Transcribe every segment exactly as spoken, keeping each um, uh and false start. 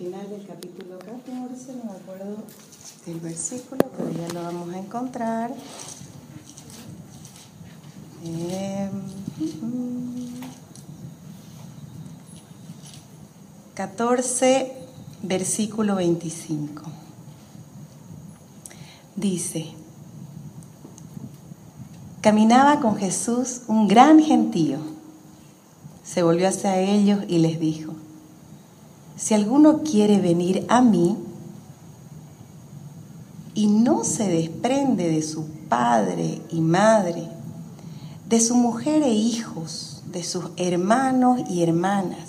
final del capítulo catorce, no me acuerdo del versículo, pero ya lo vamos a encontrar. Eh, catorce, versículo veinticinco. Dice: caminaba con Jesús un gran gentío. Se volvió hacia ellos y les dijo: si alguno quiere venir a mí y no se desprende de su padre y madre, de su mujer e hijos, de sus hermanos y hermanas,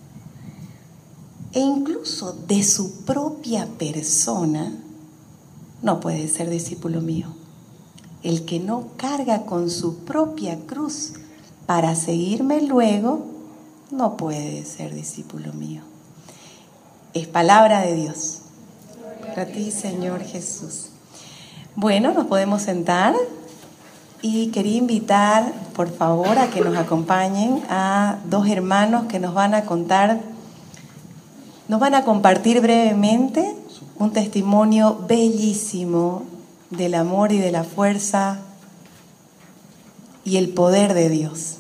e incluso de su propia persona, no puede ser discípulo mío. El que no carga con su propia cruz para seguirme luego, no puede ser discípulo mío. Es palabra de Dios. Para ti, Señor Jesús. Bueno, nos podemos sentar y quería invitar, por favor, a que nos acompañen a dos hermanos que nos van a contar, nos van a compartir brevemente un testimonio bellísimo del amor y de la fuerza y el poder de Dios.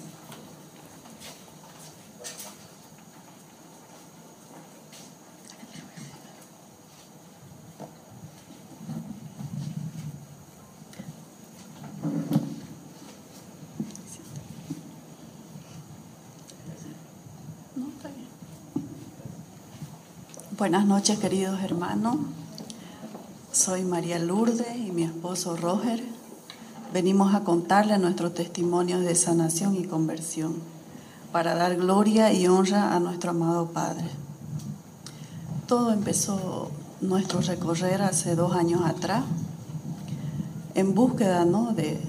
Buenas noches, queridos hermanos. Soy María Lourdes y mi esposo Roger. Venimos a contarle nuestros testimonios de sanación y conversión para dar gloria y honra a nuestro amado Padre. Todo empezó nuestro recorrer hace dos años atrás en búsqueda, ¿no?, de,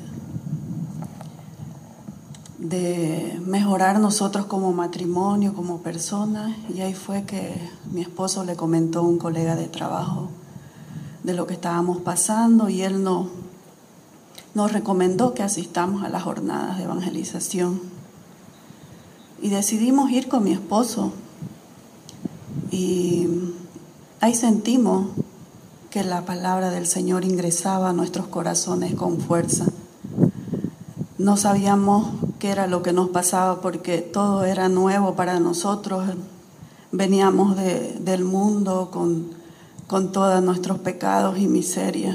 de mejorar nosotros como matrimonio, como personas. Y ahí fue que mi esposo le comentó a un colega de trabajo de lo que estábamos pasando, y él no, nos recomendó que asistamos a las jornadas de evangelización. Y decidimos ir con mi esposo, y ahí sentimos que la palabra del Señor ingresaba a nuestros corazones con fuerza. No sabíamos qué era lo que nos pasaba porque todo era nuevo para nosotros. Veníamos de, del mundo con con todos nuestros pecados y miserias,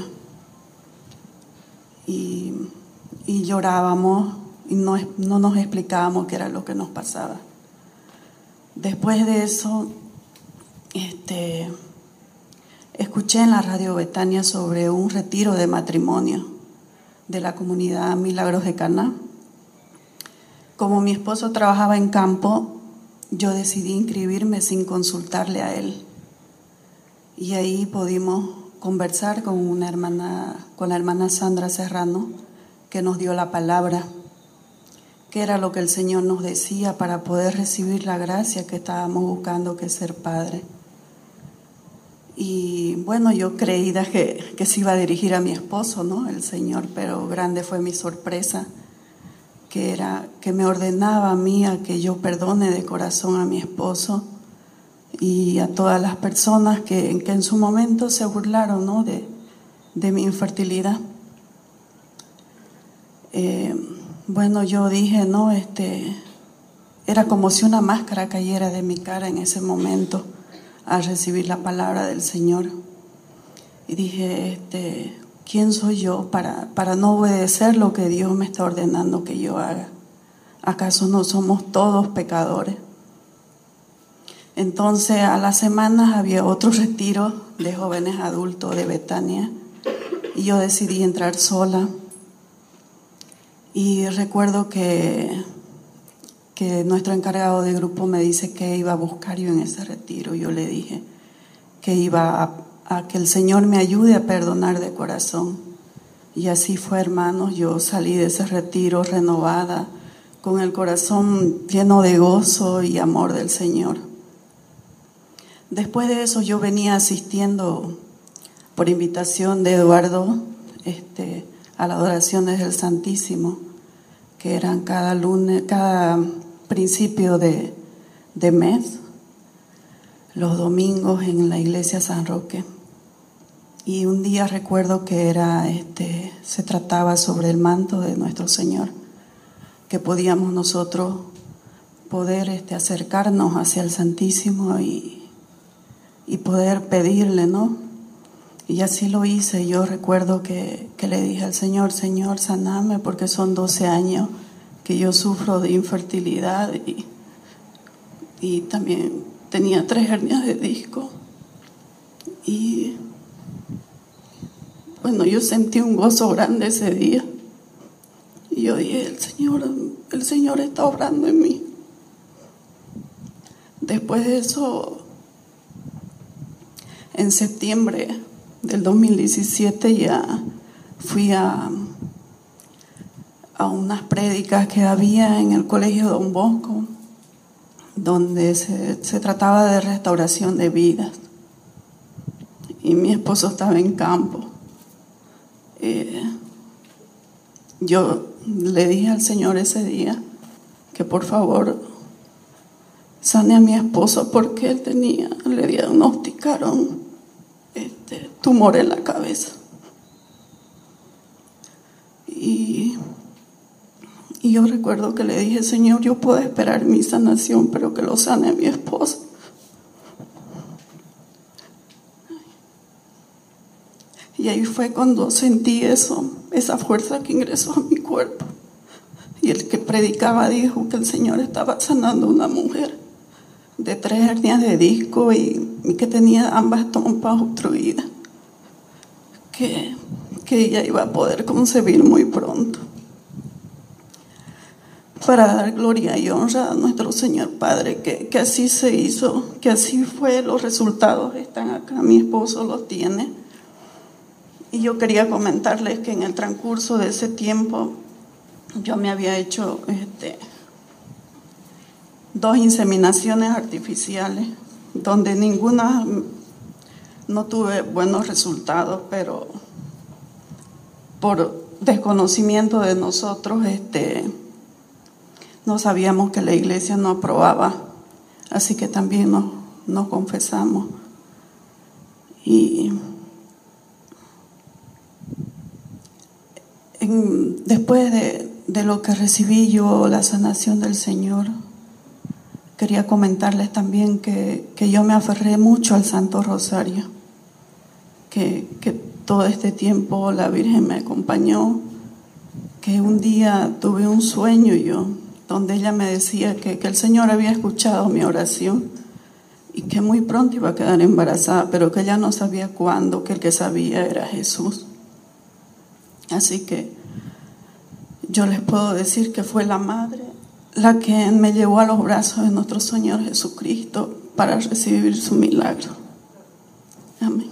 y, y llorábamos y no, no nos explicábamos qué era lo que nos pasaba. Después de eso, este, escuché en la radio Betania sobre un retiro de matrimonio de la comunidad Milagros de Caná. Como mi esposo trabajaba en campo, yo decidí inscribirme sin consultarle a él. Y ahí pudimos conversar con una hermana, con la hermana Sandra Serrano, que nos dio la palabra, que era lo que el Señor nos decía para poder recibir la gracia que estábamos buscando, que es ser padre. Y bueno, yo creía que, que se iba a dirigir a mi esposo, ¿no?, el Señor, pero grande fue mi sorpresa, que era que me ordenaba a mí a que yo perdone de corazón a mi esposo y a todas las personas que, que en su momento se burlaron, ¿no?, de, de mi infertilidad. Eh, bueno, yo dije, no, este, era como si una máscara cayera de mi cara en ese momento al recibir la palabra del Señor. Y dije, este, ¿quién soy yo para, para no obedecer lo que Dios me está ordenando que yo haga? ¿Acaso no somos todos pecadores? Entonces, a las semanas había otro retiro de jóvenes adultos de Betania y yo decidí entrar sola. Y recuerdo que, que nuestro encargado de grupo me dice que iba a buscar yo en ese retiro. Yo le dije que iba a, a que el Señor me ayude a perdonar de corazón. Y así fue, hermanos. Yo salí de ese retiro renovada, con el corazón lleno de gozo y amor del Señor. Después de eso yo venía asistiendo por invitación de Eduardo este, a las adoraciones del Santísimo, que eran cada lunes, cada principio de, de mes. los domingos en la iglesia San Roque. Y un día recuerdo que era, este, se trataba sobre el manto de nuestro Señor, que podíamos nosotros poder este, acercarnos hacia el Santísimo y, y poder pedirle, ¿no? Y así lo hice. Yo recuerdo que, que le dije al Señor: Señor, saname, porque son doce años que yo sufro de infertilidad y, y también tenía tres hernias de disco. Y bueno, yo sentí un gozo grande ese día. Y yo dije: el Señor, el Señor está obrando en mí. Después de eso, en septiembre del dos mil diecisiete ya fui a, a unas prédicas que había en el Colegio Don Bosco, donde se, se trataba de restauración de vidas. Y mi esposo estaba en campo. Eh, yo le dije al Señor ese día que por favor sane a mi esposo, porque él tenía, le diagnosticaron este, tumor en la cabeza. Y, y yo recuerdo que le dije: Señor, yo puedo esperar mi sanación, pero que lo sane a mi esposo. Y ahí fue cuando sentí eso, esa fuerza que ingresó a mi cuerpo. Y el que predicaba dijo que el Señor estaba sanando a una mujer de tres hernias de disco y, y que tenía ambas trompas obstruidas, que, que ella iba a poder concebir muy pronto. Para dar gloria y honra a nuestro Señor Padre, que, que así se hizo, que así fue. Los resultados están acá, mi esposo los tiene. Y yo quería comentarles que en el transcurso de ese tiempo yo me había hecho este, dos inseminaciones artificiales, donde ninguna, no tuve buenos resultados, pero por desconocimiento de nosotros este, no sabíamos que la iglesia no aprobaba, así que también nos, nos confesamos. Y en, después de, de lo que recibí yo, la sanación del Señor, quería comentarles también que, que yo me aferré mucho al Santo Rosario, que, que todo este tiempo la Virgen me acompañó, que un día tuve un sueño yo, donde ella me decía que, que el Señor había escuchado mi oración y que muy pronto iba a quedar embarazada, pero que ella no sabía cuándo, que el que sabía era Jesús. Así que yo les puedo decir que fue la Madre la que me llevó a los brazos de nuestro Señor Jesucristo para recibir su milagro. Amén.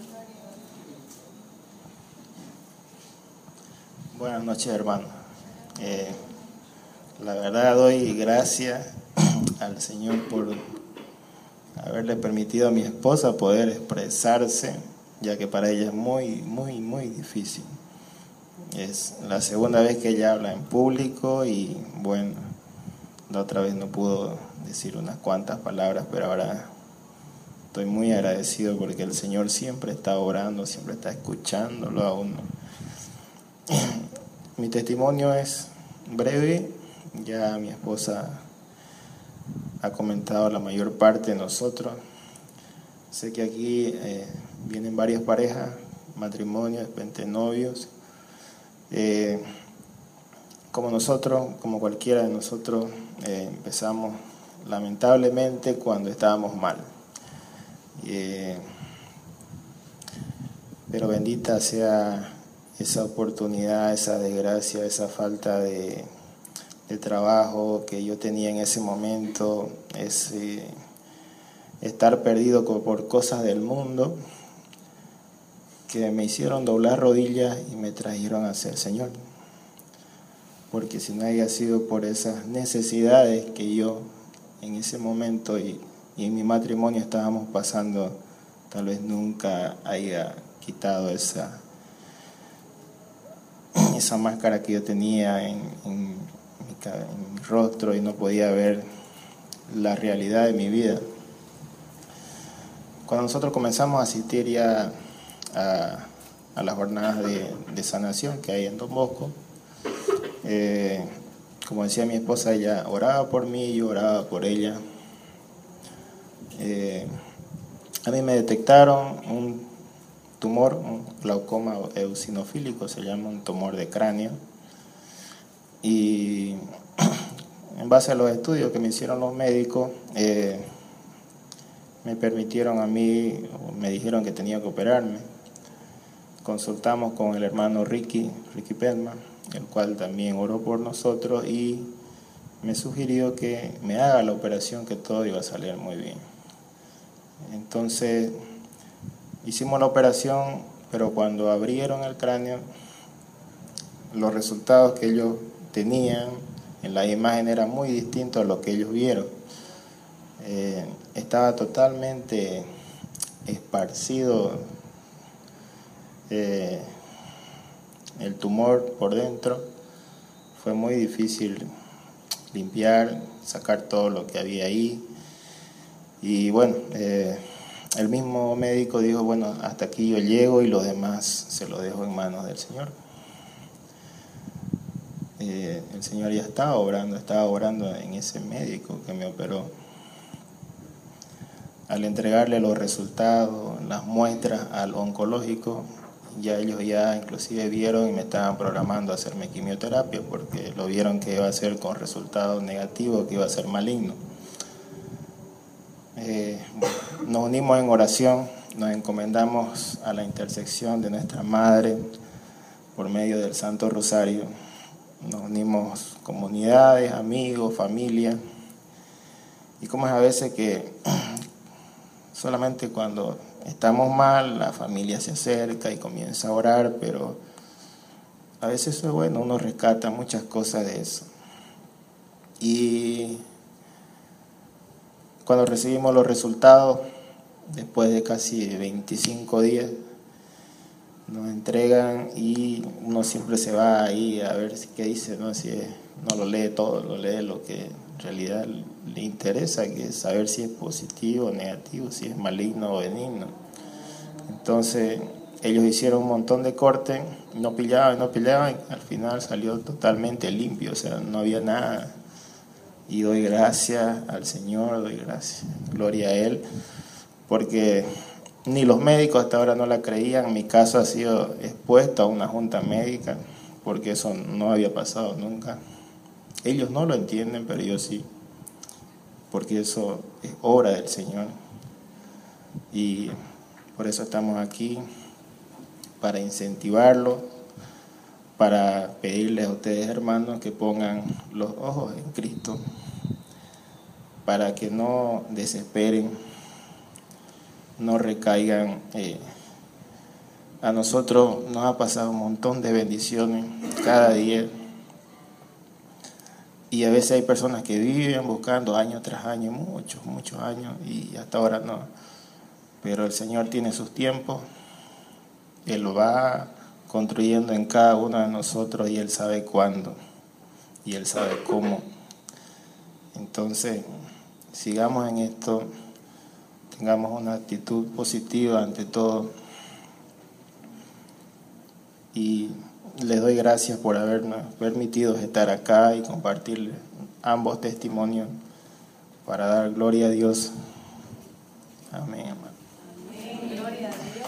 Buenas noches, hermano. Eh, la verdad doy gracias al Señor por haberle permitido a mi esposa poder expresarse, ya que para ella es muy, muy, muy difícil. Es la segunda vez que ella habla en público y bueno, la otra vez no pudo decir unas cuantas palabras, pero ahora estoy muy agradecido porque el Señor siempre está orando, siempre está escuchándolo a uno. Mi testimonio es breve, ya mi esposa ha comentado la mayor parte de nosotros. Sé que aquí eh, vienen varias parejas, matrimonios, veinte novios. Eh, como nosotros, como cualquiera de nosotros, eh, empezamos lamentablemente cuando estábamos mal. Eh, pero bendita sea esa oportunidad, esa desgracia, esa falta de, de trabajo que yo tenía en ese momento, ese estar perdido por cosas del mundo, que me hicieron doblar rodillas y me trajeron hacia el Señor. Porque si no haya sido por esas necesidades que yo en ese momento y, y en mi matrimonio estábamos pasando, tal vez nunca haya quitado esa, esa máscara que yo tenía en, en, mi, en mi rostro y no podía ver la realidad de mi vida. cuando nosotros comenzamos a asistir ya a, a las jornadas de, de sanación que hay en Don Bosco, eh, como decía mi esposa, ella oraba por mí, yo oraba por ella. Eh, a mí me detectaron un tumor, un glaucoma eosinofílico, se llama un tumor de cráneo, y en base a los estudios que me hicieron los médicos, eh, me permitieron a mí, me dijeron que tenía que operarme. Consultamos con el hermano Ricky, Ricky Pedma, el cual también oró por nosotros y me sugirió que me haga la operación, que todo iba a salir muy bien. Entonces hicimos la operación, pero cuando abrieron el cráneo, los resultados que ellos tenían en la imagen eran muy distintos a lo que ellos vieron. Eh, estaba totalmente esparcido eh, el tumor por dentro. Fue muy difícil limpiar, sacar todo lo que había ahí. Y bueno, eh, el mismo médico dijo, bueno, hasta aquí yo llego y lo demás se lo dejo en manos del Señor. Eh, el Señor ya estaba obrando, estaba obrando en ese médico que me operó. Al entregarle los resultados, las muestras al oncológico, ya ellos ya inclusive vieron y me estaban programando a hacerme quimioterapia porque lo vieron que iba a ser con resultados negativos, que iba a ser maligno. Eh, nos unimos en oración, nos encomendamos a la intersección de nuestra Madre por medio del Santo Rosario. Nos unimos comunidades, amigos, familia. Y como es a veces que solamente cuando estamos mal, la familia se acerca y comienza a orar, pero a veces eso es bueno, uno rescata muchas cosas de eso. Y cuando recibimos los resultados, después de casi veinticinco días, nos entregan y uno siempre se va ahí a ver qué dice, ¿no? Si es, no lo lee todo, lo lee lo que en realidad le interesa, que es saber si es positivo o negativo, si es maligno o benigno. Entonces ellos hicieron un montón de cortes, no pillaban, no pillaban, y al final salió totalmente limpio, o sea, no había nada. Y doy gracias al Señor, doy gracias, gloria a Él, porque ni los médicos hasta ahora no la creían. Mi caso ha sido expuesto a una junta médica, porque eso no había pasado nunca. Ellos no lo entienden, pero yo sí, porque eso es obra del Señor. Y por eso estamos aquí, para incentivarlo, para pedirles a ustedes, hermanos, que pongan los ojos en Cristo, para que no desesperen, no recaigan. Eh, a nosotros nos ha pasado un montón de bendiciones cada día, y a veces hay personas que viven buscando año tras año, muchos, muchos años, y hasta ahora no. Pero el Señor tiene sus tiempos, Él lo va construyendo en cada uno de nosotros, y Él sabe cuándo, y Él sabe cómo. Entonces, sigamos en esto, tengamos una actitud positiva ante todo, y les doy gracias por habernos permitido estar acá y compartir ambos testimonios para dar gloria a Dios. Amén, hermano. Amén, gloria a Dios.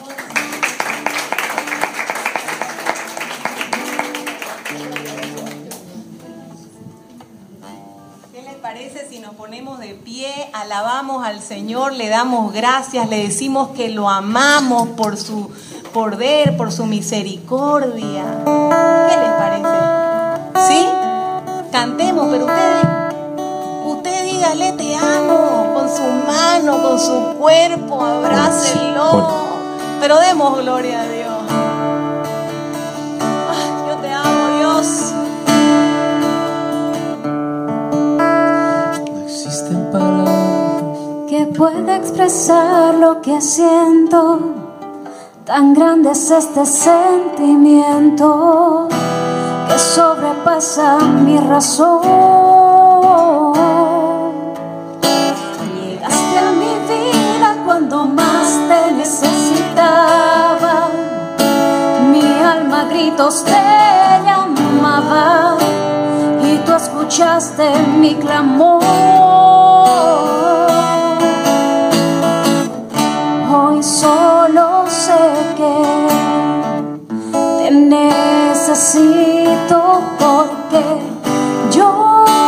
¿Qué les parece si nos ponemos de pie, alabamos al Señor, le damos gracias, le decimos que lo amamos por su poder, por su misericordia? ¿Qué les parece? ¿Sí? Cantemos, pero ustedes, usted dígale te amo con su mano, con su cuerpo, abrácenlo, pero demos gloria a Dios. Ay, yo te amo, Dios. No existen palabras que pueda expresar lo que siento. Tan grande es este sentimiento que sobrepasa mi razón. Llegaste a mi vida cuando más gritos te llamaba y tú escuchaste mi clamor. Hoy solo sé que te necesito porque yo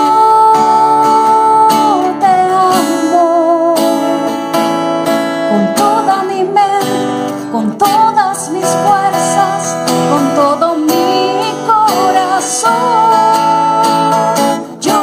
con todas mis fuerzas, con todo mi corazón, yo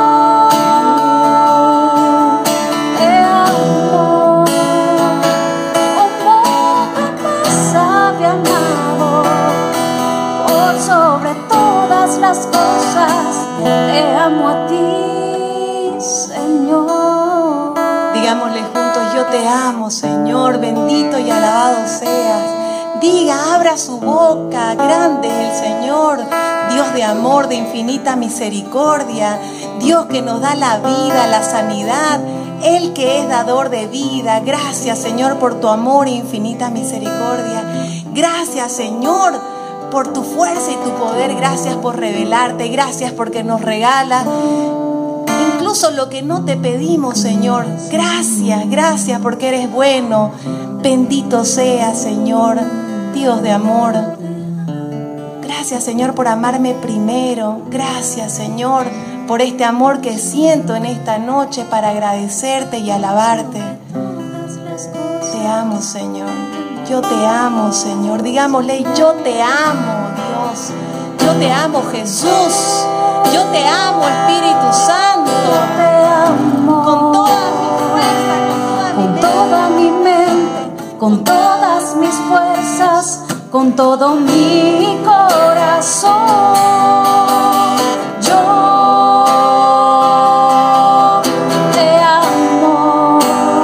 te amo como jamás había amado. Por sobre todas las cosas, te amo a ti, Señor. Digámosle juntos: yo te amo, Señor, bendito y alabado seas. Diga, abra su boca, grande es el Señor, Dios de amor, de infinita misericordia, Dios que nos da la vida, la sanidad, Él que es dador de vida. Gracias, Señor, por tu amor e infinita misericordia. Gracias, Señor, por tu fuerza y tu poder. Gracias por revelarte, gracias porque nos regalas incluso lo que no te pedimos, Señor. Gracias, gracias porque eres bueno. Bendito seas, Señor, Dios de amor. Gracias, Señor, por amarme primero. Gracias, Señor, por este amor que siento en esta noche para agradecerte y alabarte. Te amo, Señor. Yo te amo, Señor. Digámosle: yo te amo, Dios. Yo te amo, Jesús. Yo te amo, Espíritu Santo. Te amo con toda mi fuerza, con toda, con toda mi mente, con todas mis fuerzas, con todo mi corazón. Yo te amo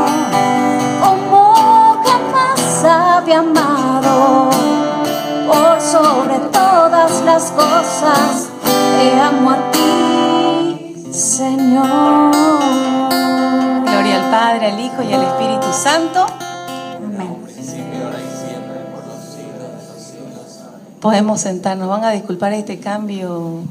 como jamás había amado. Por sobre todas las cosas, te amo a ti, Señor. Gloria al Padre, al Hijo y al Espíritu Santo. Amén. Podemos sentarnos. Van a disculpar este cambio.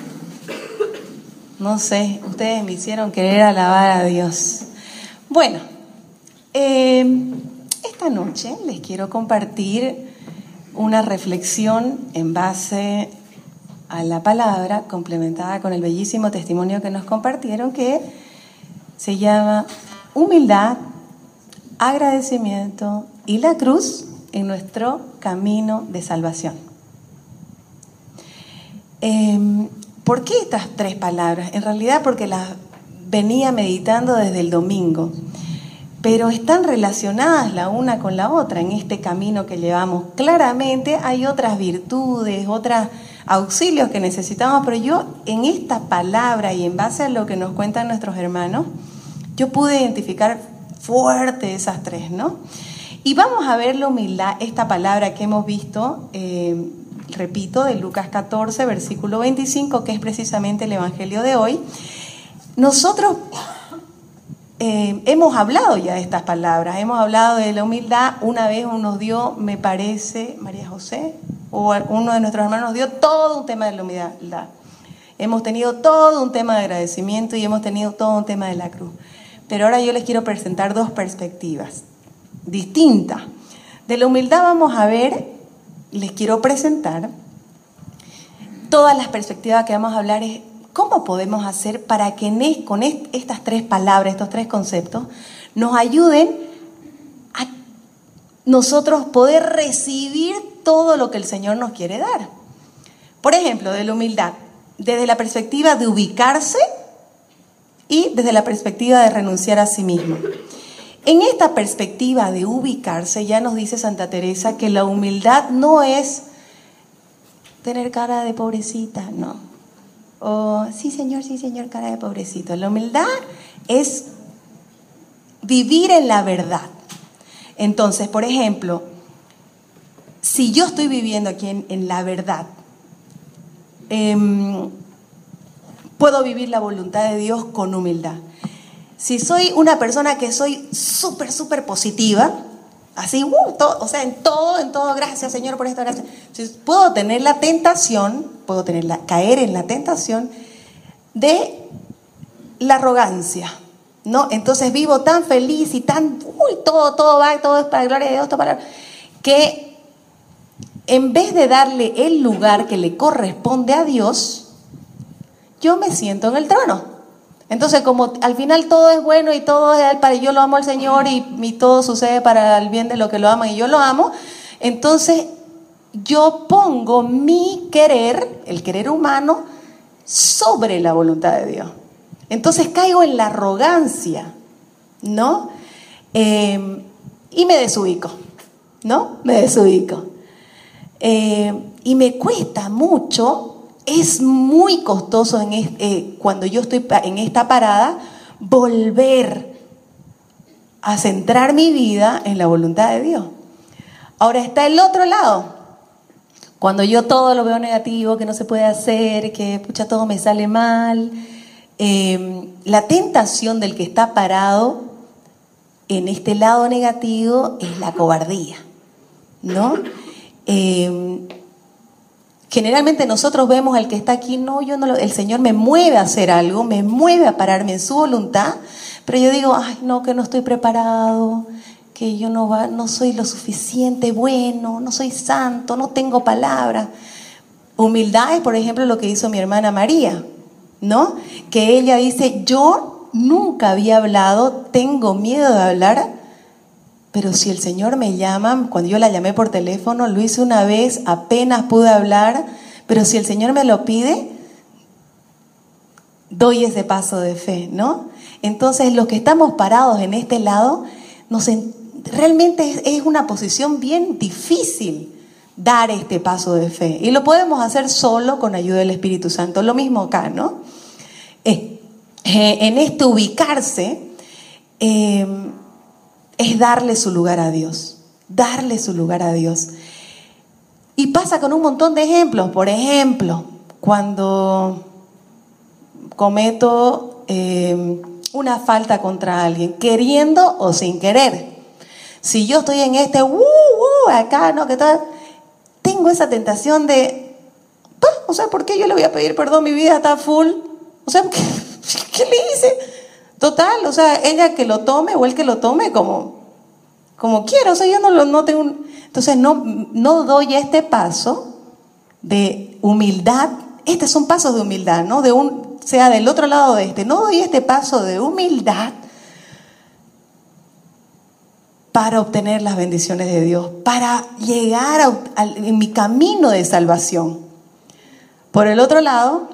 No sé, ustedes me hicieron querer alabar a Dios. Bueno, eh, esta noche les quiero compartir una reflexión en base a la palabra, complementada con el bellísimo testimonio que nos compartieron, que se llama humildad, agradecimiento y la cruz en nuestro camino de salvación. Eh, ¿Por qué estas tres palabras? En realidad porque las venía meditando desde el domingo, pero están relacionadas la una con la otra en este camino que llevamos. Claramente hay otras virtudes, otros auxilios que necesitamos, pero yo en esta palabra y en base a lo que nos cuentan nuestros hermanos, yo pude identificar fuerte esas tres, ¿no? Y vamos a ver la humildad, esta palabra que hemos visto, eh, repito, de Lucas catorce, versículo veinticinco, que es precisamente el evangelio de hoy. Nosotros eh, hemos hablado ya de estas palabras, hemos hablado de la humildad. Una vez nos dio, me parece, María José, o uno de nuestros hermanos dio todo un tema de la humildad. Hemos tenido todo un tema de agradecimiento y hemos tenido todo un tema de la cruz. Pero ahora yo les quiero presentar dos perspectivas distintas. De la humildad vamos a ver, les quiero presentar todas las perspectivas que vamos a hablar es cómo podemos hacer para que en es, con est, estas tres palabras, estos tres conceptos, nos ayuden a nosotros poder recibir todo lo que el Señor nos quiere dar. Por ejemplo, de la humildad, desde la perspectiva de ubicarse y desde la perspectiva de renunciar a sí mismo. En esta perspectiva de ubicarse, ya nos dice Santa Teresa que la humildad no es tener cara de pobrecita, no. O sí señor, sí señor, cara de pobrecito. La humildad es vivir en la verdad. Entonces, por ejemplo, si yo estoy viviendo aquí en, en la verdad, eh, puedo vivir la voluntad de Dios con humildad. Si soy una persona que soy súper, súper positiva, Así, uh, todo, o sea, en todo, en todo, gracias Señor por esta gracia. Entonces, puedo tener la tentación, puedo tener la, caer en la tentación de la arrogancia, ¿no? Entonces vivo tan feliz y tan, uy, todo, todo va, todo es para la gloria de Dios, todo para, que en vez de darle el lugar que le corresponde a Dios, yo me siento en el trono. Entonces, como al final todo es bueno y todo es para yo lo amo al Señor y, y todo sucede para el bien de lo que lo aman y yo lo amo, entonces yo pongo mi querer, el querer humano, sobre la voluntad de Dios. Entonces caigo en la arrogancia, ¿no? Eh, y me desubico, ¿no? Me desubico. Eh, y me cuesta mucho. Es muy costoso en este, eh, cuando yo estoy en esta parada volver a centrar mi vida en la voluntad de Dios. Ahora está el otro lado. Cuando yo todo lo veo negativo, que no se puede hacer, que pucha, todo me sale mal. Eh, la tentación del que está parado en este lado negativo es la cobardía, ¿no? Eh, Generalmente nosotros vemos al que está aquí, no, yo no lo, el Señor me mueve a hacer algo, me mueve a pararme en su voluntad, pero yo digo, ay, no, que no estoy preparado, que yo no, va, no soy lo suficiente bueno, no soy santo, no tengo palabra. Humildad es, por ejemplo, lo que hizo mi hermana María, ¿no? Que ella dice, yo nunca había hablado, tengo miedo de hablar, pero si el Señor me llama, cuando yo la llamé por teléfono, lo hice una vez, apenas pude hablar, pero si el Señor me lo pide, doy ese paso de fe, ¿no? Entonces, los que estamos parados en este lado, nos, realmente es, es una posición bien difícil dar este paso de fe. Y lo podemos hacer solo con ayuda del Espíritu Santo. Lo mismo acá, ¿no? Eh, eh, en este ubicarse, eh, es darle su lugar a Dios, darle su lugar a Dios. Y pasa con un montón de ejemplos. Por ejemplo, cuando cometo eh, una falta contra alguien, queriendo o sin querer. Si yo estoy en este, uh, uh, acá, ¿no? ¿Qué tal? Tengo esa tentación de, ¿pa? O sea, ¿por qué yo le voy a pedir perdón? Mi vida está full. O sea, ¿qué, qué le hice? Total, o sea, ella que lo tome o él que lo tome como, como quiera, o sea, yo no lo no tengo un, entonces no, no doy este paso de humildad. Estos son pasos de humildad, ¿no? De un, sea del otro lado de este, no doy este paso de humildad para obtener las bendiciones de Dios, para llegar a, a, en mi camino de salvación. Por el otro lado,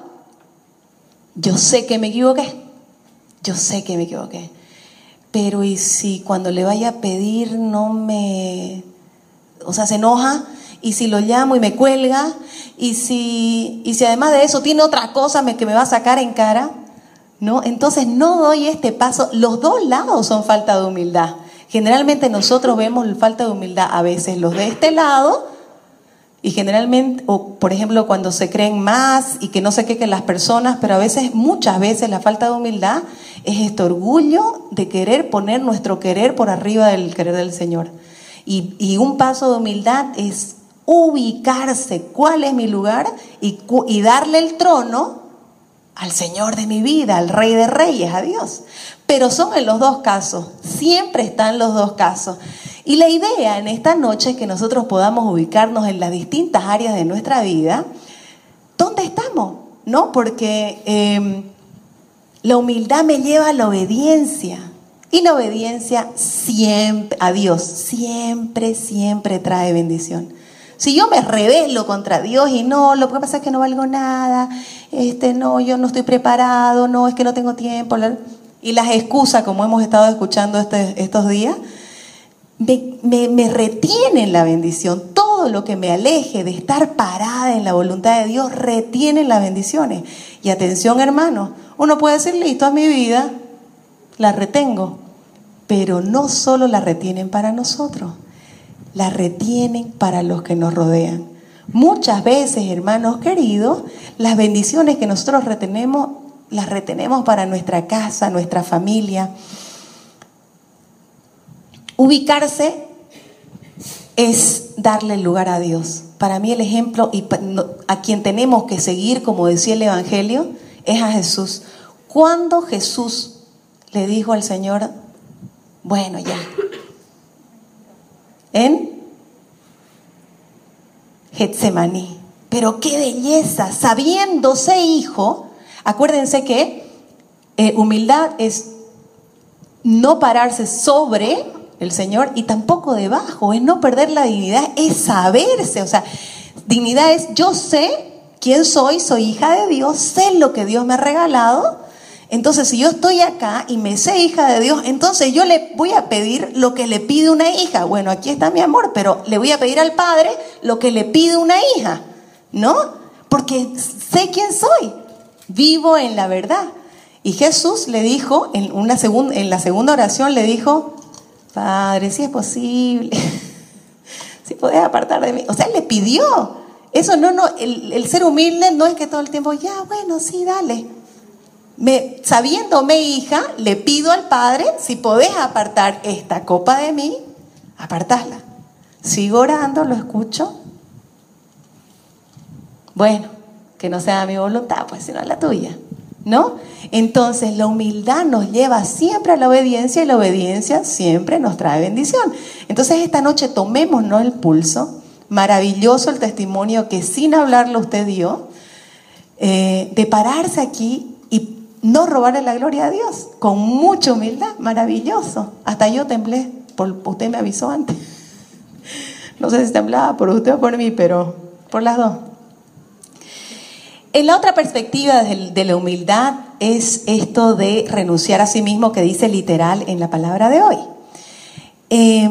yo sé que me equivoqué. Yo sé que me equivoqué, pero ¿y si cuando le vaya a pedir no me, o sea, se enoja? ¿Y si lo llamo y me cuelga? ¿Y si, y si además de eso tiene otra cosa me, que me va a sacar en cara? ¿No? Entonces no doy este paso. Los dos lados son falta de humildad. Generalmente nosotros vemos falta de humildad, a veces los de este lado, y generalmente, o por ejemplo, cuando se creen más y que no sé qué que las personas, pero a veces, muchas veces la falta de humildad es este orgullo de querer poner nuestro querer por arriba del querer del Señor. Y, y un paso de humildad es ubicarse, cuál es mi lugar y, y darle el trono al Señor de mi vida, al Rey de Reyes, a Dios. Pero son en los dos casos, siempre están los dos casos. Y la idea en esta noche es que nosotros podamos ubicarnos en las distintas áreas de nuestra vida. ¿Dónde estamos? ¿No? Porque eh, la humildad me lleva a la obediencia. Y la obediencia siempre, a Dios, siempre, siempre trae bendición. Si yo me rebelo contra Dios y no, lo que pasa es que no valgo nada, este, no, yo no estoy preparado, no, es que no tengo tiempo, y las excusas, como hemos estado escuchando este, estos días, me, me, me retienen la bendición. Todo lo que me aleje de estar parada en la voluntad de Dios retiene las bendiciones. Y atención, hermano, uno puede decir, listo, es mi vida, la retengo, pero no solo la retienen para nosotros, la retienen para los que nos rodean. Muchas veces, hermanos queridos, las bendiciones que nosotros retenemos, las retenemos para nuestra casa, nuestra familia. Ubicarse es darle lugar a Dios. Para mí el ejemplo y a quien tenemos que seguir, como decía el Evangelio, es a Jesús. Cuando Jesús le dijo al Señor, bueno, ya, en Getsemaní, pero qué belleza, sabiéndose hijo. Acuérdense que eh, humildad es no pararse sobre el Señor y tampoco debajo, es no perder la dignidad, es saberse. O sea, dignidad es yo sé quién soy, soy hija de Dios, sé lo que Dios me ha regalado. Entonces, si yo estoy acá y me sé hija de Dios, entonces yo le voy a pedir lo que le pide una hija. Bueno, aquí está mi amor, pero le voy a pedir al Padre lo que le pide una hija, ¿no? Porque sé quién soy, vivo en la verdad. Y Jesús le dijo, en, una segunda, en la segunda oración le dijo, Padre, si es posible, si podés apartar de mí. O sea, le pidió. Eso no, no, el, el ser humilde no es que todo el tiempo, ya, bueno, sí, dale. Me, sabiéndome hija, le pido al Padre, si podés apartar esta copa de mí, apartadla. Sigo orando, lo escucho. Bueno, que no sea mi voluntad, pues sino la tuya, ¿no? Entonces la humildad nos lleva siempre a la obediencia y la obediencia siempre nos trae bendición. Entonces esta noche tomémonos el pulso. Maravilloso el testimonio que sin hablarlo usted dio, eh, de pararse aquí y no robarle la gloria a Dios, con mucha humildad, maravilloso. Hasta yo temblé, por, usted me avisó antes. No sé si temblaba por usted o por mí, pero por las dos. En la otra perspectiva de, de la humildad es esto de renunciar a sí mismo, que dice literal en la palabra de hoy. Eh,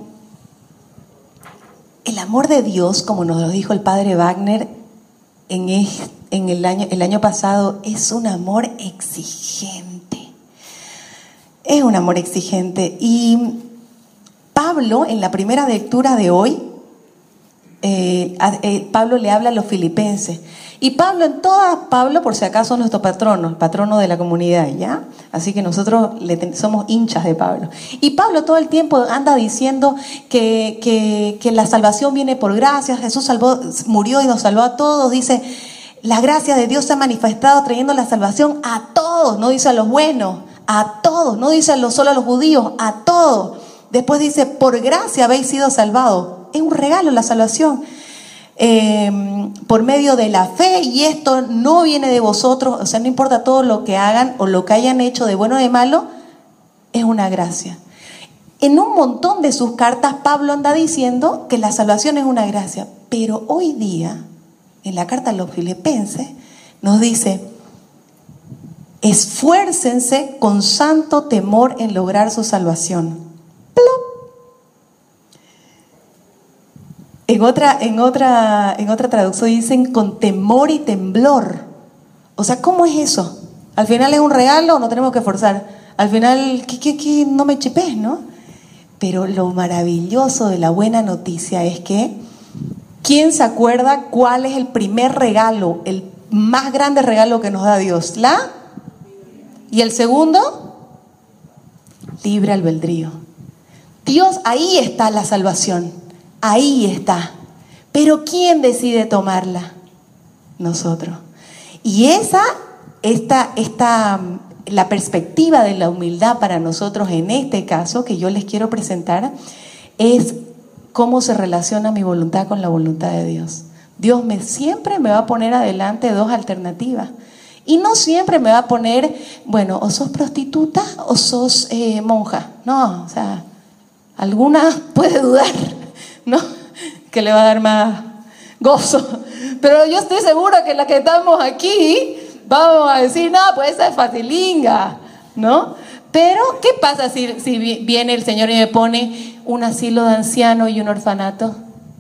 el amor de Dios, como nos lo dijo el padre Wagner en, en el, año, el año pasado, es un amor exigente. Es un amor exigente. Y Pablo, en la primera lectura de hoy, eh, eh, Pablo le habla a los filipenses. Y Pablo, en todas, Pablo por si acaso es nuestro patrono, el patrono de la comunidad, ¿ya? Así que nosotros le, somos hinchas de Pablo. Y Pablo todo el tiempo anda diciendo que, que, que la salvación viene por gracia, Jesús salvó, murió y nos salvó a todos. Dice, la gracia de Dios se ha manifestado trayendo la salvación a todos, no dice a los buenos, a todos, no dice a los, solo a los judíos, a todos. Después dice, por gracia habéis sido salvados. Es un regalo la salvación. Eh, por medio de la fe, y esto no viene de vosotros, o sea, no importa todo lo que hagan o lo que hayan hecho de bueno o de malo, es una gracia. En un montón de sus cartas Pablo anda diciendo que la salvación es una gracia, pero hoy día en la carta a los filipenses nos dice, esfuércense con santo temor en lograr su salvación. ¡Plop! En otra, en otra, en otra traducción dicen con temor y temblor. O sea, ¿cómo es eso? Al final es un regalo o no tenemos que forzar. Al final, ¿qué, qué, qué? No me chipes, ¿no? Pero lo maravilloso de la buena noticia es que ¿quién se acuerda cuál es el primer regalo, el más grande regalo que nos da Dios? ¿La? ¿Y el segundo? Libre albedrío. Dios, ahí está la salvación. Ahí está. Pero ¿quién decide tomarla? Nosotros. Y esa, esta, esta, la perspectiva de la humildad para nosotros en este caso que yo les quiero presentar es cómo se relaciona mi voluntad con la voluntad de Dios. Dios me, siempre me va a poner adelante dos alternativas. Y no siempre me va a poner, bueno, o sos prostituta o sos eh, monja. No, o sea, alguna puede dudar, ¿no? Que le va a dar más gozo. Pero yo estoy segura que la que estamos aquí vamos a decir, no, pues esa es facilinga, ¿no? Pero, ¿qué pasa si, si viene el Señor y me pone un asilo de ancianos y un orfanato?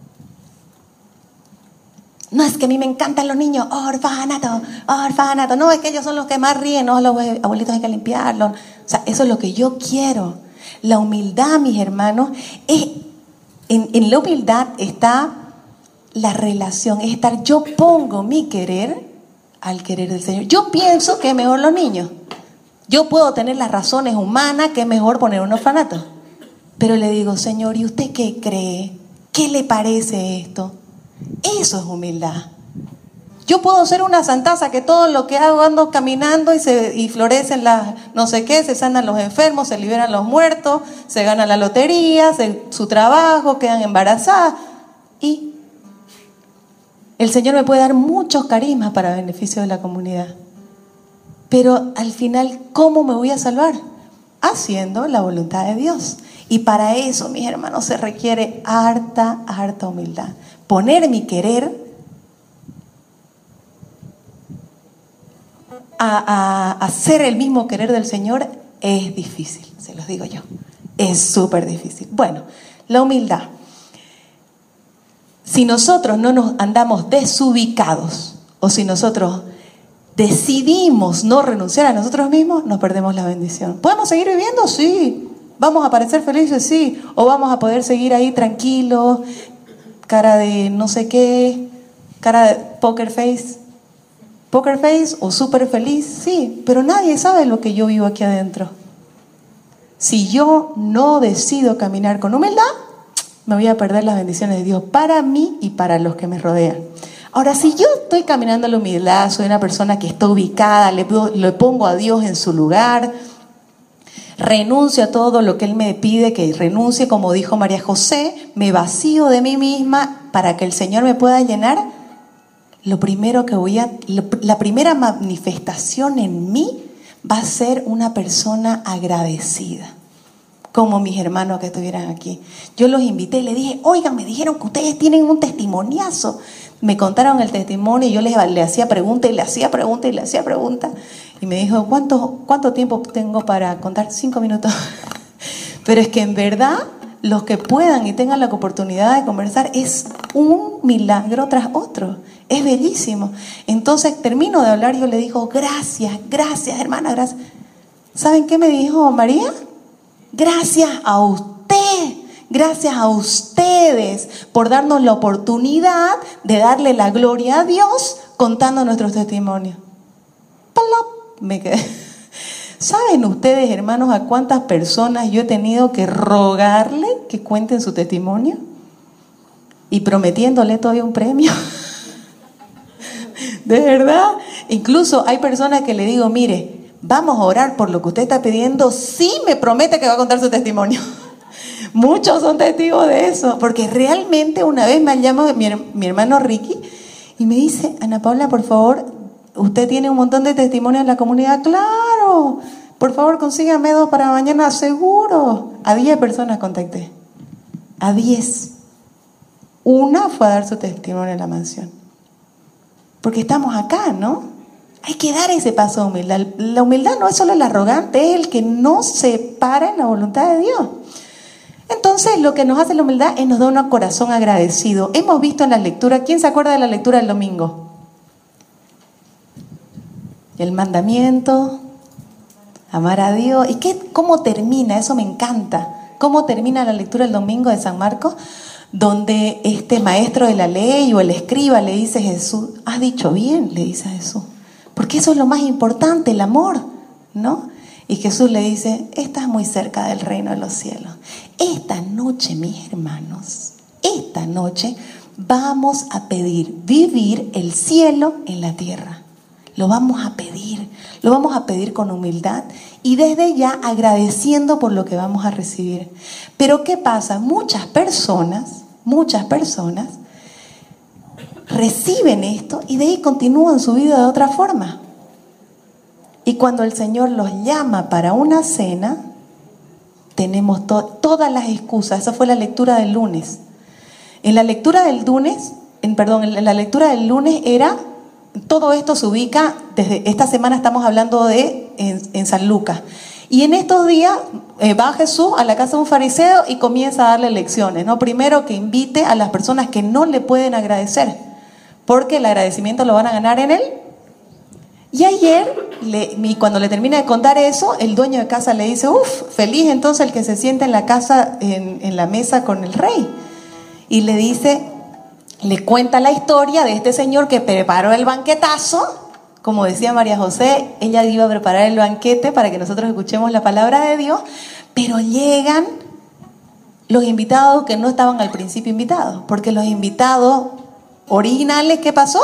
No, es que a mí me encantan los niños. Orfanato, orfanato. No, es que ellos son los que más ríen. No, los abuelitos hay que limpiarlos. O sea, eso es lo que yo quiero. La humildad, mis hermanos, es... En, en la humildad está la relación, es estar, yo pongo mi querer al querer del Señor. Yo pienso que es mejor los niños. Yo puedo tener las razones humanas que es mejor poner un orfanato. Pero le digo, Señor, ¿y usted qué cree? ¿Qué le parece esto? Eso es humildad. Yo puedo ser una santaza que todo lo que hago ando caminando y, se, y florecen las no sé qué, se sanan los enfermos, se liberan los muertos, se gana la lotería, se, su trabajo, quedan embarazadas. Y el Señor me puede dar muchos carismas para beneficio de la comunidad. Pero al final, ¿cómo me voy a salvar? Haciendo la voluntad de Dios. Y para eso, mis hermanos, se requiere harta, harta humildad. Poner mi querer A, a hacer el mismo querer del Señor es difícil, se los digo yo, es súper difícil. Bueno, la humildad. Si nosotros no nos andamos desubicados o si nosotros decidimos no renunciar a nosotros mismos, nos perdemos la bendición. ¿Podemos seguir viviendo? Sí. ¿Vamos a parecer felices? Sí. ¿O vamos a poder seguir ahí tranquilos, cara de no sé qué, cara de poker face? Poker face o súper feliz, sí, pero nadie sabe lo que yo vivo aquí adentro. Si yo no decido caminar con humildad, me voy a perder las bendiciones de Dios para mí y para los que me rodean. Ahora, si yo estoy caminando en la humildad, soy una persona que está ubicada, le, le pongo a Dios en su lugar, renuncio a todo lo que Él me pide que renuncie, como dijo María José, me vacío de mí misma para que el Señor me pueda llenar. Lo primero que voy a, la primera manifestación en mí va a ser una persona agradecida, como mis hermanos que estuvieran aquí. Yo los invité y les dije, oigan, me dijeron que ustedes tienen un testimoniazo. Me contaron el testimonio y yo les le hacía pregunta y le hacía pregunta y le hacía pregunta. Y me dijo, ¿cuánto, cuánto tiempo tengo para contar? Cinco minutos. Pero es que en verdad, los que puedan y tengan la oportunidad de conversar, es un milagro tras otro. Es bellísimo. Entonces termino de hablar y yo le digo, gracias, gracias hermana, gracias. ¿Saben qué me dijo María? Gracias a usted, gracias a ustedes por darnos la oportunidad de darle la gloria a Dios contando nuestros testimonios. ¡Palop! Me quedé. ¿Saben ustedes, hermanos, a cuántas personas yo he tenido que rogarle que cuenten su testimonio? Y prometiéndole todavía un premio. De verdad, incluso hay personas que le digo, mire, vamos a orar por lo que usted está pidiendo, sí me promete que va a contar su testimonio. Muchos son testigos de eso, porque realmente una vez me llamó mi, mi hermano Ricky y me dice, Ana Paula, por favor, usted tiene un montón de testimonios en la comunidad. Claro, por favor consígame dos para mañana, seguro. A diez personas contacté, a diez. Una fue a dar su testimonio en la mansión. Porque estamos acá, ¿no? Hay que dar ese paso de humildad. La humildad no es solo el arrogante, es el que no se para en la voluntad de Dios. Entonces, lo que nos hace la humildad es nos da un corazón agradecido. Hemos visto en la lectura, ¿quién se acuerda de la lectura del domingo? El mandamiento, amar a Dios. ¿Y qué, cómo termina? Eso me encanta. ¿Cómo termina la lectura del domingo de San Marcos? Donde este maestro de la ley o el escriba le dice a Jesús, has dicho bien, le dice a Jesús, porque eso es lo más importante, el amor, ¿no? Y Jesús le dice, estás muy cerca del reino de los cielos. Esta noche, mis hermanos, esta noche vamos a pedir vivir el cielo en la tierra. Lo vamos a pedir, lo vamos a pedir con humildad y desde ya agradeciendo por lo que vamos a recibir. Pero ¿qué pasa? Muchas personas, muchas personas reciben esto y de ahí continúan su vida de otra forma. Y cuando el Señor los llama para una cena, tenemos to- todas las excusas. Esa fue la lectura del lunes. En la lectura del lunes, en, perdón, en la lectura del lunes era... Todo esto se ubica, desde esta semana estamos hablando de en, en San Lucas. Y en estos días eh, va Jesús a la casa de un fariseo y comienza a darle lecciones, ¿no? Primero que invite a las personas que no le pueden agradecer, porque el agradecimiento lo van a ganar en él. Y ayer, le, y cuando le termina de contar eso, el dueño de casa le dice, uff, feliz entonces el que se sienta en la casa, en, en la mesa con el rey. Y le dice... Le cuenta la historia de este señor que preparó el banquetazo. Como decía María José, ella iba a preparar el banquete para que nosotros escuchemos la palabra de Dios. Pero llegan los invitados que no estaban al principio invitados, porque los invitados originales, ¿qué pasó?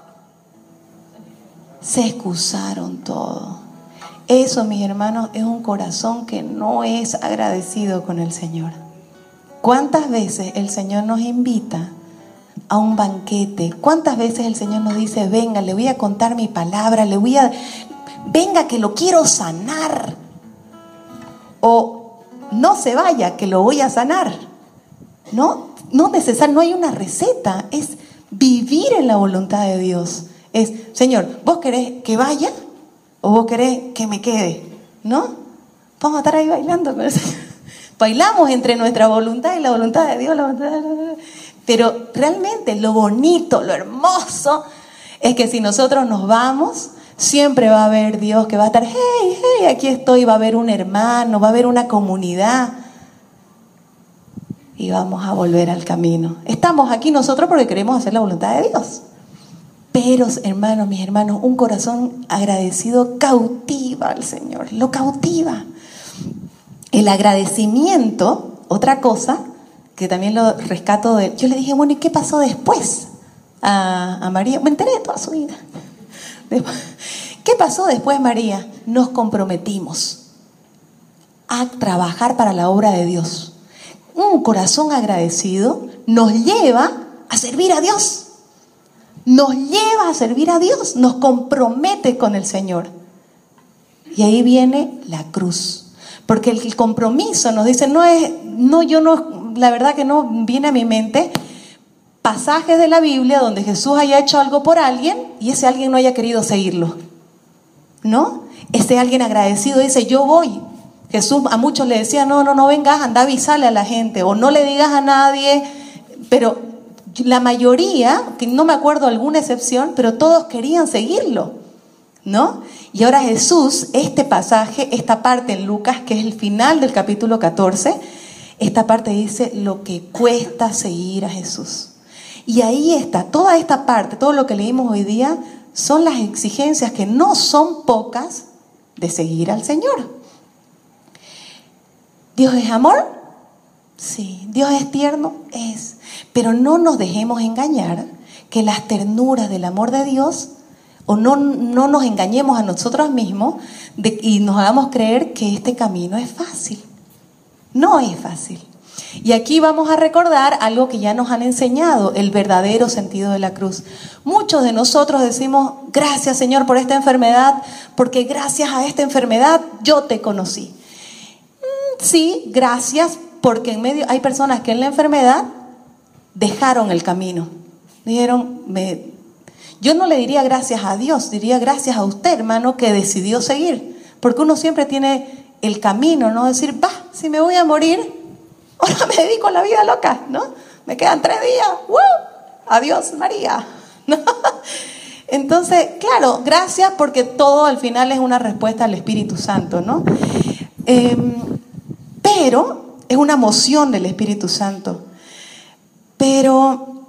Se excusaron todo. Eso, mis hermanos, es un corazón que no es agradecido con el Señor. ¿Cuántas veces el Señor nos invita a un banquete? ¿Cuántas veces el Señor nos dice, venga, le voy a contar mi palabra, le voy a, venga que lo quiero sanar? O no se vaya que lo voy a sanar. No, no necesario, no hay una receta, es vivir en la voluntad de Dios. Es, Señor, ¿vos querés que vaya o vos querés que me quede? ¿No? Vamos a estar ahí bailando con el Señor. Bailamos entre nuestra voluntad y la voluntad de Dios, la voluntad de Dios. Pero realmente lo bonito, lo hermoso es que si nosotros nos vamos, siempre va a haber Dios que va a estar, hey, hey, aquí estoy, va a haber un hermano, va a haber una comunidad y vamos a volver al camino. Estamos aquí nosotros porque queremos hacer la voluntad de Dios. Pero, hermanos, mis hermanos, un corazón agradecido cautiva al Señor, lo cautiva. El agradecimiento, otra cosa, que también lo rescato de... Yo le dije, bueno, ¿y qué pasó después a, a María? Me enteré de toda su vida. ¿Qué pasó después, María? Nos comprometimos a trabajar para la obra de Dios. Un corazón agradecido nos lleva a servir a Dios. Nos lleva a servir a Dios, nos compromete con el Señor. Y ahí viene la cruz. Porque el compromiso nos dice, no es, no, yo no, la verdad que no viene a mi mente pasajes de la Biblia donde Jesús haya hecho algo por alguien y ese alguien no haya querido seguirlo. ¿No? Ese alguien agradecido dice, yo voy. Jesús a muchos le decía, no, no, no vengas, anda a avisarle a la gente o no le digas a nadie, pero la mayoría, que no me acuerdo alguna excepción, pero todos querían seguirlo, ¿no? Y ahora Jesús, este pasaje, esta parte en Lucas, que es el final del capítulo catorce, esta parte dice lo que cuesta seguir a Jesús. Y ahí está, toda esta parte, todo lo que leímos hoy día, son las exigencias que no son pocas de seguir al Señor. ¿Dios es amor? Sí. ¿Dios es tierno? Es. Pero no nos dejemos engañar que las ternuras del amor de Dios, o no, no nos engañemos a nosotros mismos de, y nos hagamos creer que este camino es fácil. No es fácil. Y aquí vamos a recordar algo que ya nos han enseñado, el verdadero sentido de la cruz. Muchos de nosotros decimos, gracias Señor por esta enfermedad, porque gracias a esta enfermedad yo te conocí. Mm, sí, gracias, porque en medio hay personas que en la enfermedad dejaron el camino. Dijeron, me, yo no le diría gracias a Dios, diría gracias a usted, hermano, que decidió seguir. Porque uno siempre tiene el camino, ¿no? Decir, va, si me voy a morir, ahora me dedico a la vida loca, ¿no? Me quedan tres días, ¡woo! Adiós, María. ¿No? Entonces, claro, gracias porque todo al final es una respuesta al Espíritu Santo, ¿no? Eh, pero es una moción del Espíritu Santo. Pero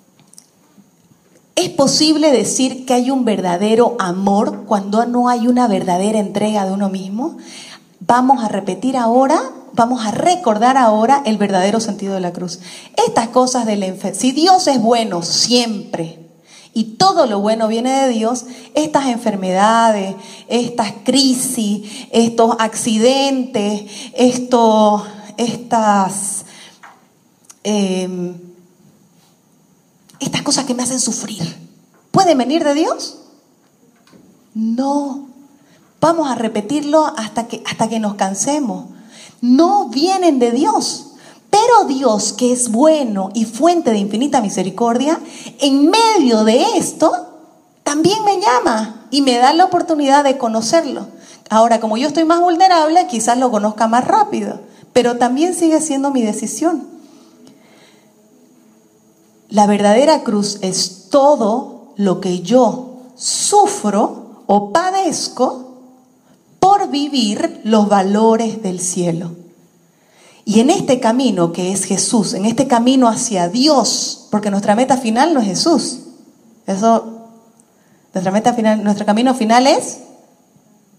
¿es posible decir que hay un verdadero amor cuando no hay una verdadera entrega de uno mismo? Vamos a repetir ahora, vamos a recordar ahora el verdadero sentido de la cruz. Estas cosas de la enfermedad, si Dios es bueno siempre y todo lo bueno viene de Dios, estas enfermedades, estas crisis, estos accidentes, estos, estas... Eh, Estas cosas que me hacen sufrir, ¿pueden venir de Dios? No. Vamos a repetirlo hasta que, hasta que nos cansemos. No vienen de Dios. Pero Dios, que es bueno y fuente de infinita misericordia, en medio de esto, también me llama y me da la oportunidad de conocerlo. Ahora, como yo estoy más vulnerable, quizás lo conozca más rápido, pero también sigue siendo mi decisión. La verdadera cruz es todo lo que yo sufro o padezco por vivir los valores del cielo. Y en este camino que es Jesús, en este camino hacia Dios, porque nuestra meta final no es Jesús. Eso, nuestra meta final, nuestro camino final es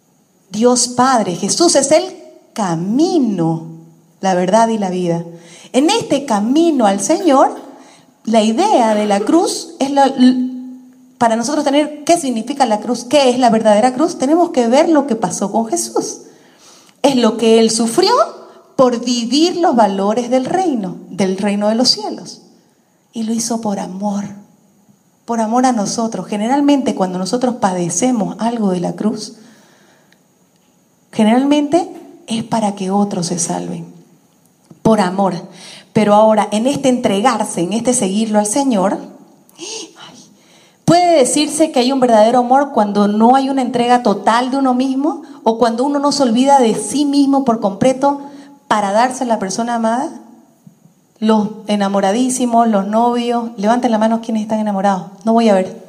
Dios Padre. Jesús es el camino, la verdad y la vida. En este camino al Señor, la idea de la cruz es la, para nosotros tener qué significa la cruz, qué es la verdadera cruz, tenemos que ver lo que pasó con Jesús. Es lo que Él sufrió por vivir los valores del reino, del reino de los cielos. Y lo hizo por amor, por amor a nosotros. Generalmente cuando nosotros padecemos algo de la cruz, generalmente es para que otros se salven, por amor. Pero ahora, en este entregarse, en este seguirlo al Señor, puede decirse que hay un verdadero amor cuando no hay una entrega total de uno mismo, o cuando uno no se olvida de sí mismo por completo para darse a la persona amada. Los enamoradísimos, los novios, levanten la mano quienes están enamorados. No voy a ver.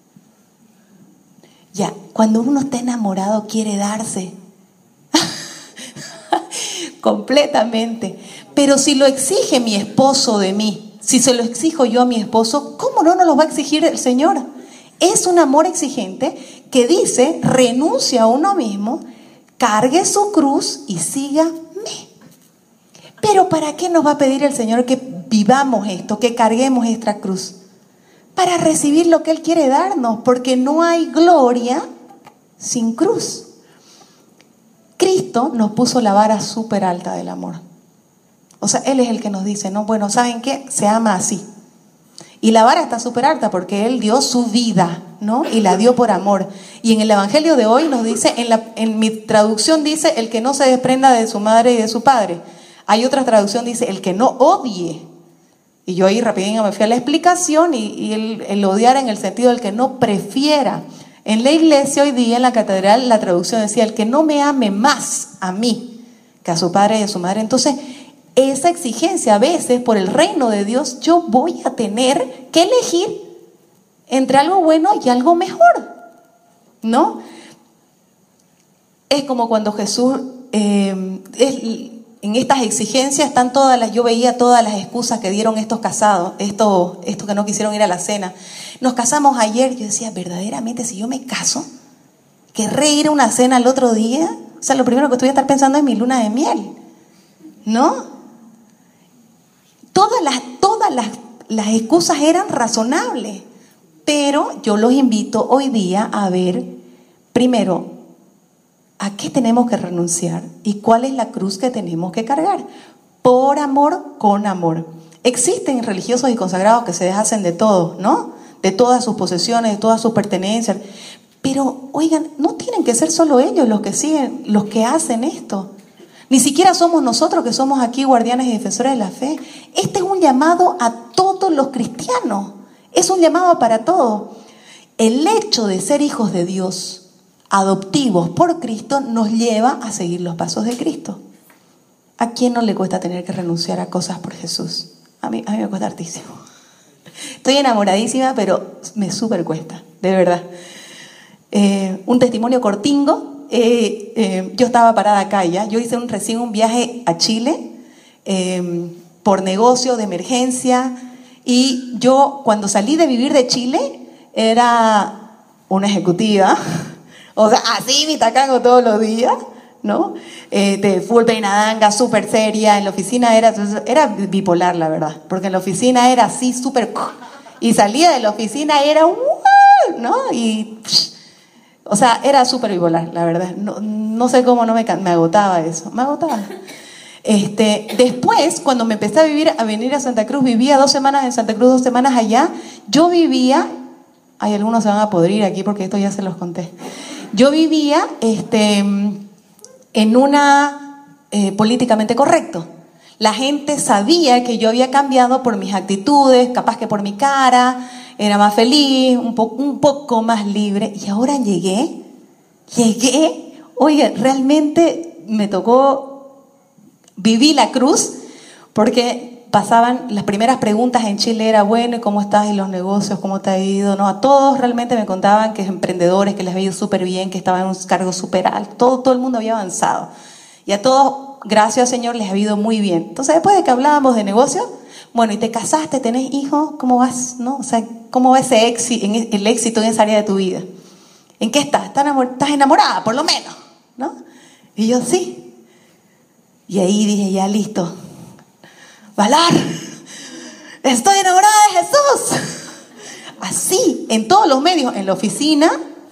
Ya, cuando uno está enamorado quiere darse completamente. Pero si lo exige mi esposo de mí, si se lo exijo yo a mi esposo, ¿cómo no nos lo va a exigir el Señor? Es un amor exigente que dice, renuncia a uno mismo, cargue su cruz y sígame. Pero ¿para qué nos va a pedir el Señor que vivamos esto, que carguemos esta cruz? Para recibir lo que Él quiere darnos, porque no hay gloria sin cruz. Cristo nos puso la vara súper alta del amor. O sea, Él es el que nos dice, no, bueno, ¿saben qué? Se ama así. Y la vara está súper alta porque Él dio su vida, ¿no? Y la dio por amor. Y en el Evangelio de hoy nos dice, en, la, en mi traducción dice, el que no se desprenda de su madre y de su padre. Hay otra traducción dice, el que no odie. Y yo ahí rapidito me fui a la explicación y, y el, el odiar en el sentido del que no prefiera. En la iglesia hoy día, en la catedral, la traducción decía, el que no me ame más a mí que a su padre y a su madre. Entonces, esa exigencia a veces por el reino de Dios, yo voy a tener que elegir entre algo bueno y algo mejor, ¿no? Es como cuando Jesús, eh, es, en estas exigencias están todas las, yo veía todas las excusas que dieron estos casados, estos, estos que no quisieron ir a la cena. Nos casamos ayer, yo decía, verdaderamente si yo me caso, ¿querré ir a una cena el otro día? O sea, lo primero que estoy a estar pensando es mi luna de miel, ¿no? Todas las, todas las, las excusas eran razonables, pero yo los invito hoy día a ver, primero, ¿a qué tenemos que renunciar? ¿Y cuál es la cruz que tenemos que cargar? Por amor, con amor. Existen religiosos y consagrados que se deshacen de todo, ¿no? De todas sus posesiones, de todas sus pertenencias. Pero, oigan, no tienen que ser solo ellos los que siguen, los que hacen esto. Ni siquiera somos nosotros que somos aquí guardianes y defensores de la fe. Este es un llamado a todos los cristianos. Es un llamado para todos. El hecho de ser hijos de Dios, adoptivos por Cristo, nos lleva a seguir los pasos de Cristo. ¿A quién no le cuesta tener que renunciar a cosas por Jesús? A mí, a mí me cuesta hartísimo. Estoy enamoradísima, pero me súper cuesta, de verdad. Eh, un testimonio cortingo. Eh, eh, yo estaba parada acá ya. Yo hice un, recién un viaje a Chile eh, por negocio de emergencia. Y yo, cuando salí de vivir de Chile, era una ejecutiva. O sea, así mi tacango todos los días, ¿no? Eh, de full peinadanga, súper seria. En la oficina era, era bipolar, la verdad. Porque en la oficina era así, súper... Y salía de la oficina era... ¿no? Y... O sea, era súper bipolar, la verdad. No, no sé cómo no me, me agotaba eso. Me agotaba. Este, después, cuando me empecé a vivir, a venir a Santa Cruz, vivía dos semanas en Santa Cruz, dos semanas allá. Yo vivía... Hay algunos se van a podrir aquí porque esto ya se los conté. Yo vivía este, en una eh, políticamente correcto. La gente sabía que yo había cambiado por mis actitudes, capaz que por mi cara, era más feliz, un, po- un poco más libre. Y ahora llegué, llegué, oye, realmente me tocó, viví la cruz, porque pasaban, las primeras preguntas en Chile era, bueno, ¿y cómo estás en los negocios? ¿Cómo te ha ido? No, a todos realmente me contaban que emprendedores, que les había ido súper bien, que estaban en un cargo súper alto, todo, todo el mundo había avanzado. Y a todos, gracias Señor, les ha ido muy bien. Entonces, después de que hablábamos de negocios, bueno, ¿y te casaste? ¿Tenés hijos? ¿Cómo vas? ¿No? O sea, ¿cómo va ese éxito, el éxito en esa área de tu vida? ¿En qué estás? ¿Estás enamor- estás enamorada, por lo menos? ¿No? Y yo, sí. Y ahí dije, ya listo. Valar, estoy enamorada de Jesús. Así, en todos los medios, en la oficina,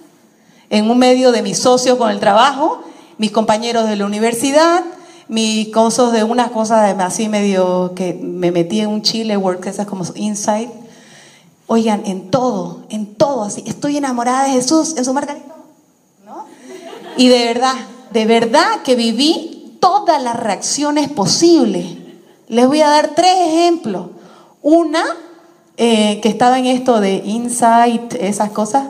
en un medio de mis socios con el trabajo, mis compañeros de la universidad, mis cosas de unas cosas así medio que me metí en un Chile Work, esas como Insight. Oigan, en todo, en todo así. Estoy enamorada de Jesús en su margarita, ¿no? Y de verdad, de verdad que viví todas las reacciones posibles. Les voy a dar tres ejemplos. Una, eh, que estaba en esto de Insight, esas cosas,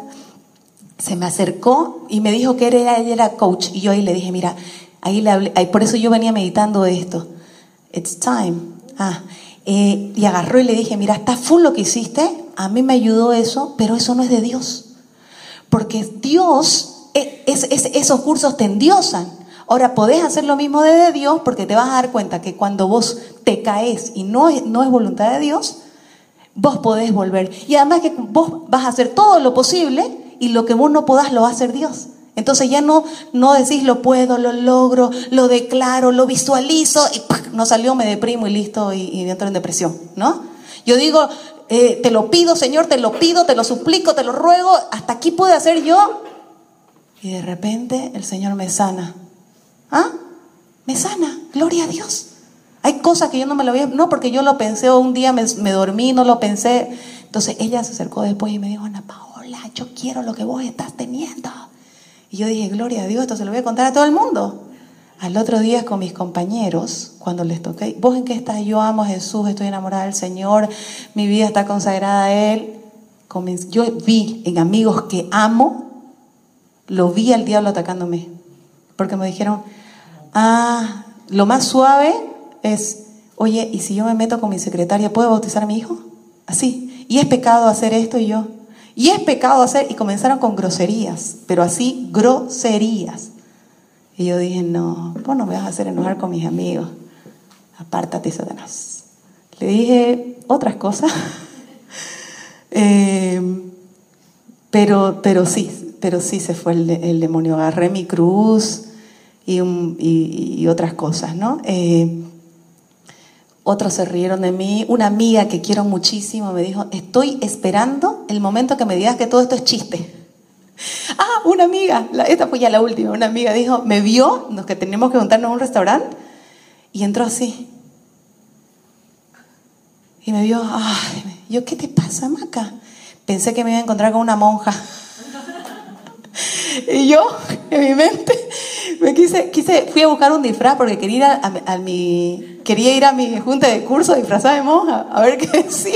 se me acercó y me dijo que era, ella era coach. Y yo ahí le dije, mira, ahí le hablé, ahí, por eso yo venía meditando esto. It's time. Ah, eh, y agarró y le dije, mira, está full lo que hiciste. A mí me ayudó eso, pero eso no es de Dios. Porque Dios, es, es, esos cursos te endiosan. Ahora, podés hacer lo mismo de Dios porque te vas a dar cuenta que cuando vos te caes y no es, no es voluntad de Dios, vos podés volver. Y además que vos vas a hacer todo lo posible y lo que vos no podás lo va a hacer Dios. Entonces ya no, no decís lo puedo, lo logro, lo declaro, lo visualizo y ¡pac! No salió, me deprimo y listo y, y entro en depresión, ¿no? Yo digo, eh, te lo pido, Señor, te lo pido, te lo suplico, te lo ruego, hasta aquí pude hacer yo. Y de repente el Señor me sana. ¿Ah? Me sana, gloria a Dios. Hay cosas que yo no me lo había, no porque yo lo pensé o un día me, me dormí, no lo pensé. Entonces ella se acercó después y me dijo, Ana Paola, yo quiero lo que vos estás teniendo. Y yo dije, gloria a Dios, esto se lo voy a contar a todo el mundo. Al otro día con mis compañeros, cuando les toqué, ¿vos en qué estás? Yo amo a Jesús, estoy enamorada del Señor, mi vida está consagrada a Él. Yo vi en amigos que amo, lo vi al diablo atacándome. Porque me dijeron, ah, lo más suave es, oye, ¿y si yo me meto con mi secretaria, puedo bautizar a mi hijo? Así. Y es pecado hacer esto y yo. Y es pecado hacer, y comenzaron con groserías, pero así, groserías. Y yo dije, no, vos no me vas a hacer enojar con mis amigos. Apártate, Satanás. Le dije otras cosas. eh, pero, pero sí, pero sí se fue el, el demonio. Agarré mi cruz y, un, y, y otras cosas, ¿no? Eh, otros se rieron de mí. Una amiga que quiero muchísimo me dijo, estoy esperando el momento que me digas que todo esto es chiste. Ah, una amiga, la, esta fue ya la última, una amiga dijo, me vio, nos que teníamos que juntarnos a un restaurante y entró así. Y me vio, ay, yo, ¿qué te pasa, Maca? Pensé que me iba a encontrar con una monja. Y yo, en mi mente, me quise, quise, fui a buscar un disfraz porque quería ir a, a, a mi, quería ir a mi junta de curso disfrazada de monja, a ver qué decía.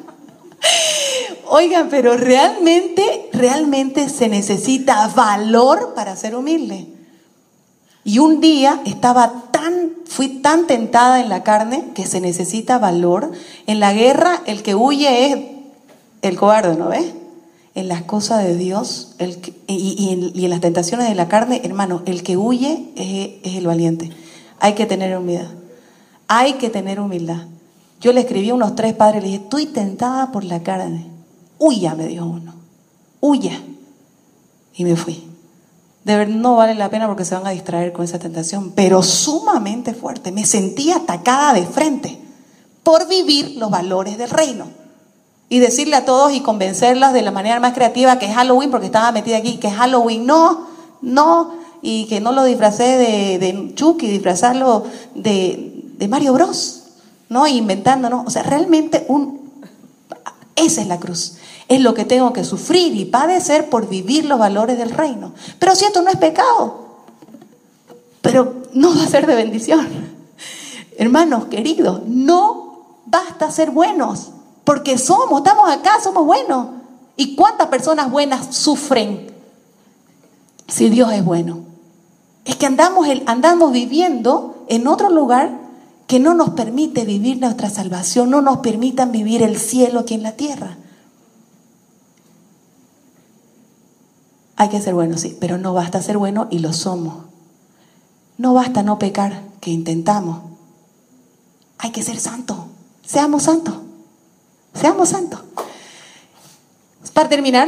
Oigan, pero realmente, realmente se necesita valor para ser humilde. Y un día estaba tan, fui tan tentada en la carne que se necesita valor. En la guerra el que huye es el cobarde, ¿no ves? En las cosas de Dios el que, y, y, en, y en las tentaciones de la carne, hermano, el que huye es, es el valiente. Hay que tener humildad. Hay que tener humildad. Yo le escribí a unos tres padres y le dije, estoy tentada por la carne. Huya, me dijo uno. Huya. Y me fui. De verdad no vale la pena porque se van a distraer con esa tentación, pero sumamente fuerte. Me sentí atacada de frente por vivir los valores del reino. Y decirle a todos y convencerlas de la manera más creativa que es Halloween, porque estaba metida aquí, que es Halloween, no, no, y que no lo disfracé de, de Chucky, disfrazarlo de, de Mario Bros, ¿no? Inventando, ¿no? O sea, realmente un, esa es la cruz. Es lo que tengo que sufrir y padecer por vivir los valores del reino. Pero si esto no es pecado, pero no va a ser de bendición. Hermanos queridos, no basta ser buenos, porque somos, estamos acá, somos buenos. ¿Y cuántas personas buenas sufren si Dios es bueno? Es que andamos, andamos viviendo en otro lugar que no nos permite vivir nuestra salvación, no nos permitan vivir el cielo aquí en la tierra. Hay que ser bueno, sí, pero no basta ser bueno y lo somos. No basta no pecar, que intentamos. Hay que ser santos. Seamos santos. Seamos santos. Para terminar,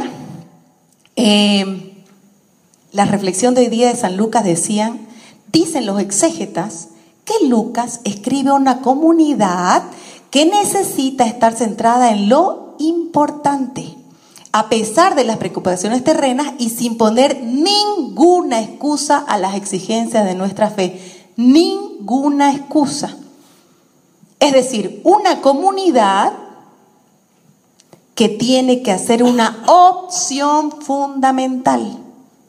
eh, la reflexión de hoy día de San Lucas decían, dicen los exégetas que Lucas escribe a una comunidad que necesita estar centrada en lo importante, a pesar de las preocupaciones terrenas y sin poner ninguna excusa a las exigencias de nuestra fe. Ninguna excusa. Es decir, una comunidad que tiene que hacer una opción fundamental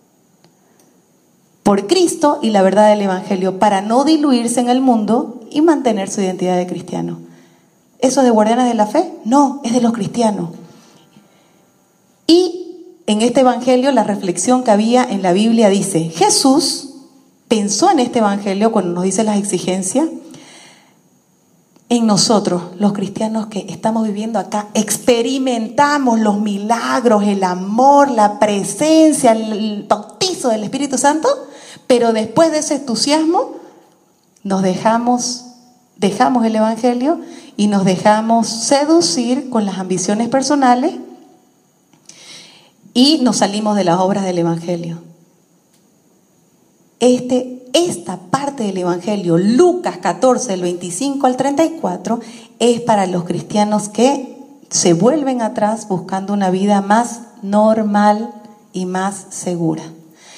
por Cristo y la verdad del Evangelio para no diluirse en el mundo y mantener su identidad de cristiano. ¿Eso es de guardianes de la fe? No, es de los cristianos. Y en este Evangelio la reflexión que había en la Biblia dice, Jesús pensó en este Evangelio cuando nos dice las exigencias, en nosotros, los cristianos que estamos viviendo acá, experimentamos los milagros, el amor, la presencia, el bautizo del Espíritu Santo, pero después de ese entusiasmo nos dejamos, dejamos el Evangelio y nos dejamos seducir con las ambiciones personales y nos salimos de las obras del Evangelio. Este Esta parte del Evangelio, Lucas catorce, del veinticinco al treinta y cuatro, es para los cristianos que se vuelven atrás buscando una vida más normal y más segura.